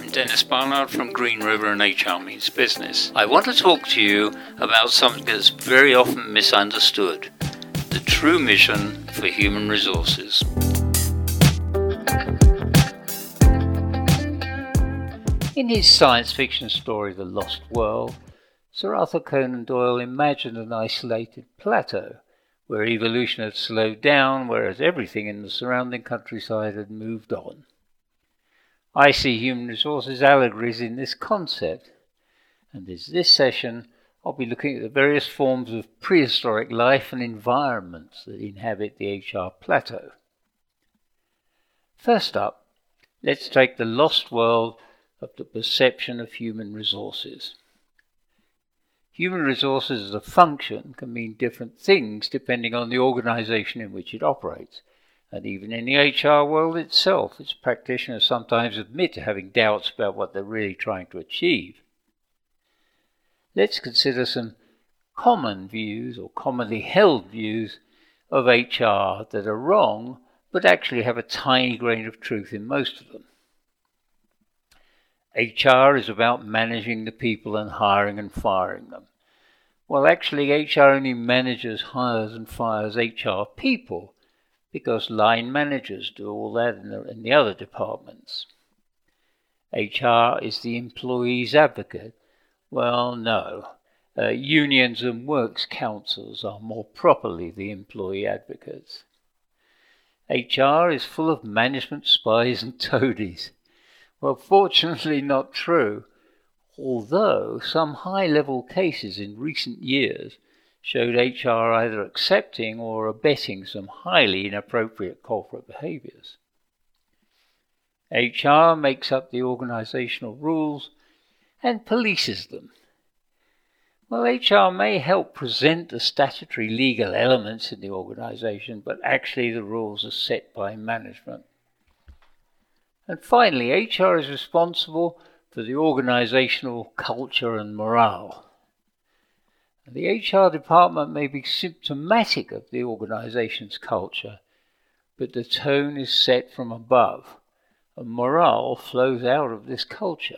I'm Dennis Barnard from Green River and HR Means Business. I want to talk to you about something that's very often misunderstood, the true mission for human resources. In his science fiction story The Lost World, Sir Arthur Conan Doyle imagined an isolated plateau where evolution had slowed down, whereas everything in the surrounding countryside had moved on. I see human resources allegories in this concept, and in this session I'll be looking at the various forms of prehistoric life and environments that inhabit the HR plateau. First up, let's take the lost world of the perception of human resources. Human resources as a function can mean different things depending on the organization in which it operates. And even in the HR world itself, its practitioners sometimes admit to having doubts about what they're really trying to achieve. Let's consider some common views or commonly held views of HR that are wrong, but actually have a tiny grain of truth in most of them. HR is about managing the people and hiring and firing them. Well, actually, HR only manages, hires and fires HR people because line managers do all that in the other departments. HR is the employee's advocate. Well, no. Unions and works councils are more properly the employee advocates. HR is full of management spies and toadies. Well, fortunately not true, although some high-level cases in recent years showed HR either accepting or abetting some highly inappropriate corporate behaviors. HR makes up the organizational rules and polices them. Well, HR may help present the statutory legal elements in the organization, but actually the rules are set by management. And finally, HR is responsible for the organizational culture and morale. The HR department may be symptomatic of the organization's culture, but the tone is set from above, and morale flows out of this culture.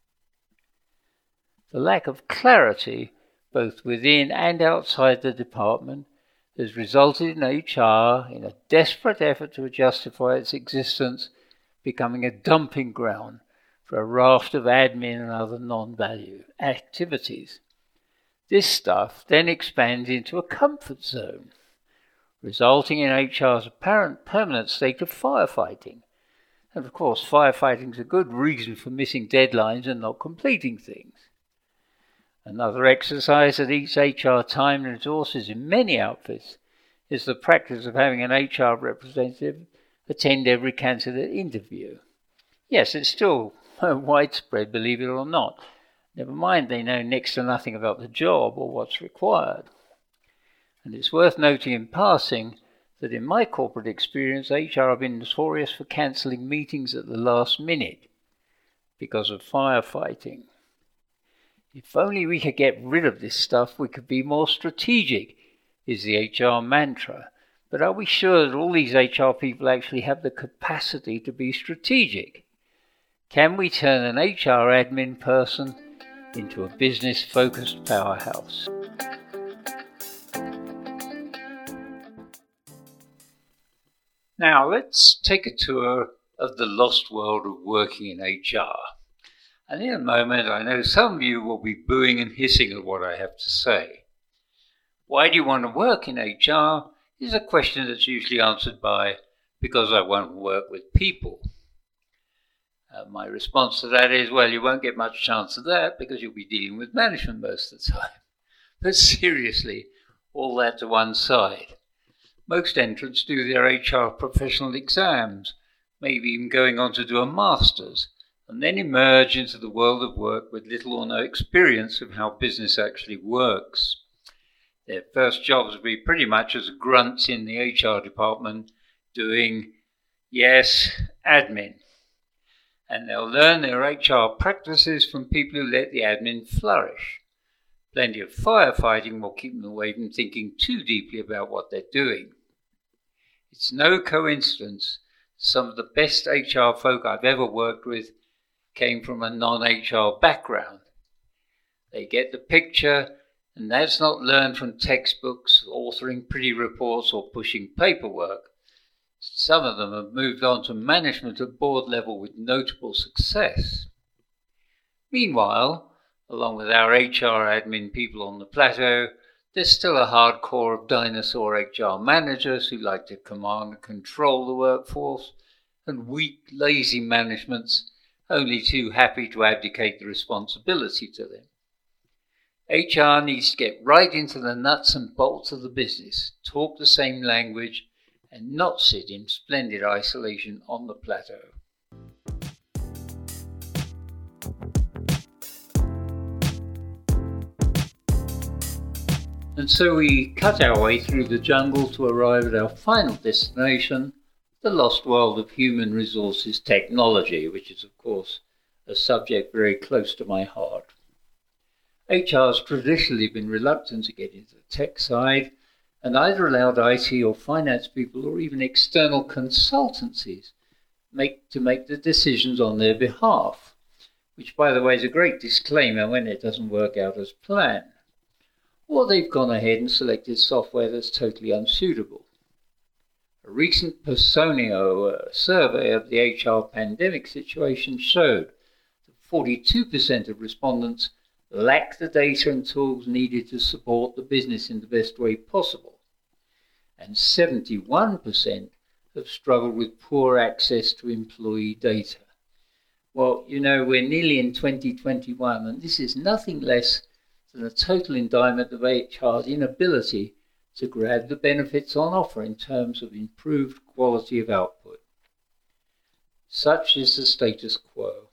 The lack of clarity, both within and outside the department, has resulted in HR, in a desperate effort to justify its existence, becoming a dumping ground for a raft of admin and other non-value activities. This stuff then expands into a comfort zone, resulting in HR's apparent permanent state of firefighting. And of course, firefighting is a good reason for missing deadlines and not completing things. Another exercise that eats HR time and resources in many outfits is the practice of having an HR representative attend every candidate interview. Yes, it's still widespread, believe it or not. Never mind, they know next to nothing about the job or what's required. And it's worth noting in passing that in my corporate experience, HR have been notorious for cancelling meetings at the last minute because of firefighting. If only we could get rid of this stuff, we could be more strategic, is the HR mantra. But are we sure that all these HR people actually have the capacity to be strategic? Can we turn an HR admin person into a business-focused powerhouse? Now, let's take a tour of the lost world of working in HR. And in a moment, I know some of you will be booing and hissing at what I have to say. Why do you want to work in HR? Is a question that's usually answered by, because I want to work with people. My response to that is, well, you won't get much chance of that because you'll be dealing with management most of the time. But seriously, all that to one side. Most entrants do their HR professional exams, maybe even going on to do a master's, and then emerge into the world of work with little or no experience of how business actually works. Their first jobs will be pretty much as grunts in the HR department doing, yes, admin. And they'll learn their HR practices from people who let the admin flourish. Plenty of firefighting will keep them away from thinking too deeply about what they're doing. It's no coincidence some of the best HR folk I've ever worked with came from a non-HR background. They get the picture, and that's not learned from textbooks, authoring pretty reports, or pushing paperwork. Some of them have moved on to management at board level with notable success. Meanwhile, along with our HR admin people on the plateau, there's still a hardcore of dinosaur HR managers who like to command and control the workforce, and weak, lazy managements only too happy to abdicate the responsibility to them. HR needs to get right into the nuts and bolts of the business, talk the same language, and not sit in splendid isolation on the plateau. And so we cut our way through the jungle to arrive at our final destination, the lost world of human resources technology, which is, of course, a subject very close to my heart. HR has traditionally been reluctant to get into the tech side and either allowed IT or finance people or even external consultancies to make the decisions on their behalf, which, by the way, is a great disclaimer when it doesn't work out as planned. Or they've gone ahead and selected software that's totally unsuitable. A recent Personio survey of the HR pandemic situation showed that 42% of respondents lack the data and tools needed to support the business in the best way possible, and 71% have struggled with poor access to employee data. Well, we're nearly in 2021, and this is nothing less than a total indictment of HR's inability to grab the benefits on offer in terms of improved quality of output. Such is the status quo.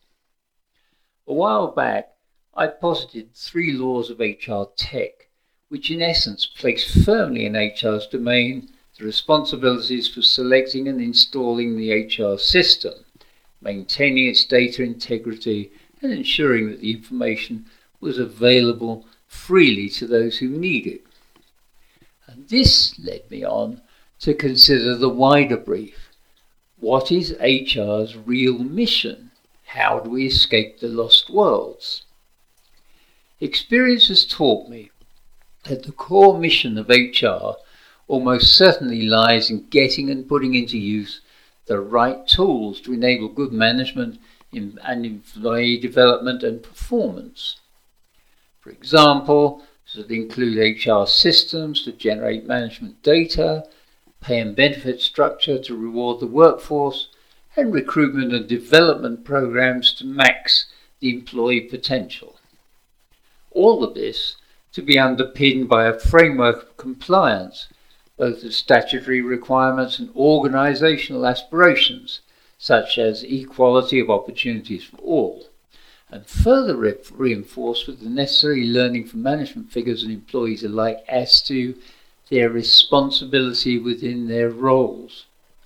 A while back, I posited 3 laws of HR tech, which in essence place firmly in HR's domain the responsibilities for selecting and installing the HR system, maintaining its data integrity, and ensuring that the information was available freely to those who need it. And this led me on to consider the wider brief. What is HR's real mission? How do we escape the lost worlds? Experience has taught me that the core mission of HR almost certainly lies in getting and putting into use the right tools to enable good management and employee development and performance. For example, this would include HR systems to generate management data, pay and benefit structure to reward the workforce, and recruitment and development programs to max the employee potential. All of this to be underpinned by a framework of compliance, both of statutory requirements and organizational aspirations, such as equality of opportunities for all, and further reinforced with the necessary learning from management figures and employees alike as to their responsibility within their roles.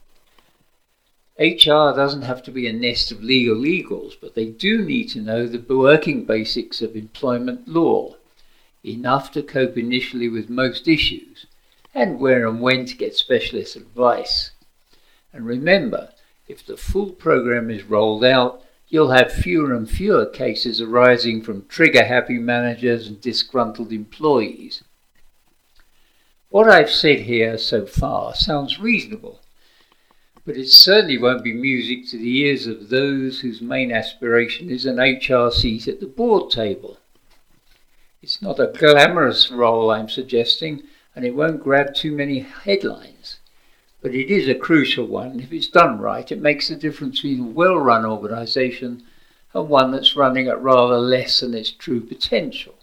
HR doesn't have to be a nest of legal eagles, but they do need to know the working basics of employment law, enough to cope initially with most issues, and where and when to get specialist advice. And remember, if the full program is rolled out, you'll have fewer and fewer cases arising from trigger-happy managers and disgruntled employees. What I've said here so far sounds reasonable, but it certainly won't be music to the ears of those whose main aspiration is an HR seat at the board table. It's not a glamorous role I'm suggesting, and it won't grab too many headlines. But it is a crucial one. If it's done right, it makes the difference between a well-run organisation and one that's running at rather less than its true potential.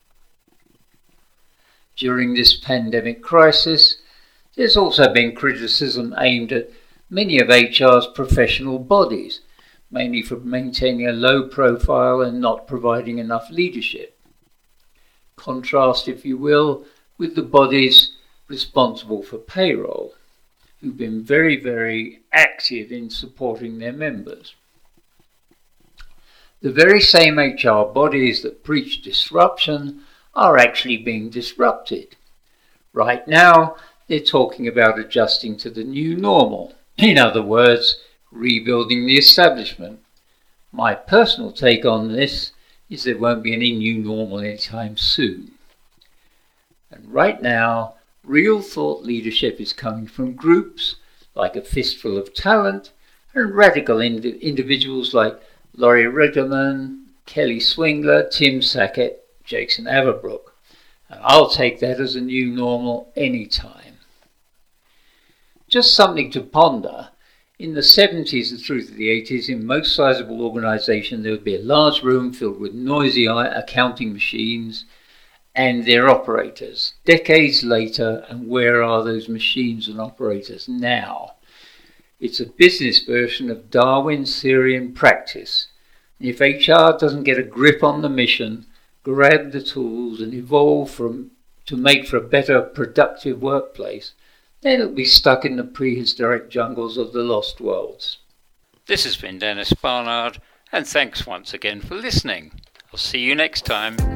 During this pandemic crisis, there's also been criticism aimed at many of HR's professional bodies, mainly for maintaining a low profile and not providing enough leadership. Contrast, if you will, with the bodies responsible for payroll, who've been very, very active in supporting their members. The very same HR bodies that preach disruption are actually being disrupted. Right now, they're talking about adjusting to the new normal. In other words, rebuilding the establishment. My personal take on this is there won't be any new normal anytime soon. And right now, real thought leadership is coming from groups like A Fistful of Talent and radical individuals like Laurie Ruettimann, Kelly Swingler, Tim Sackett, Jason Aberbrook. And I'll take that as a new normal anytime. Just something to ponder. In the 70s and through to the 80s, in most sizable organisations, there would be a large room filled with noisy accounting machines and their operators. Decades later, and where are those machines and operators now? It's a business version of Darwin's theory in practice. If HR doesn't get a grip on the mission, grab the tools and evolve to make for a better, productive workplace, then it'll be stuck in the prehistoric jungles of the lost worlds. This has been Dennis Barnard, and thanks once again for listening. I'll see you next time.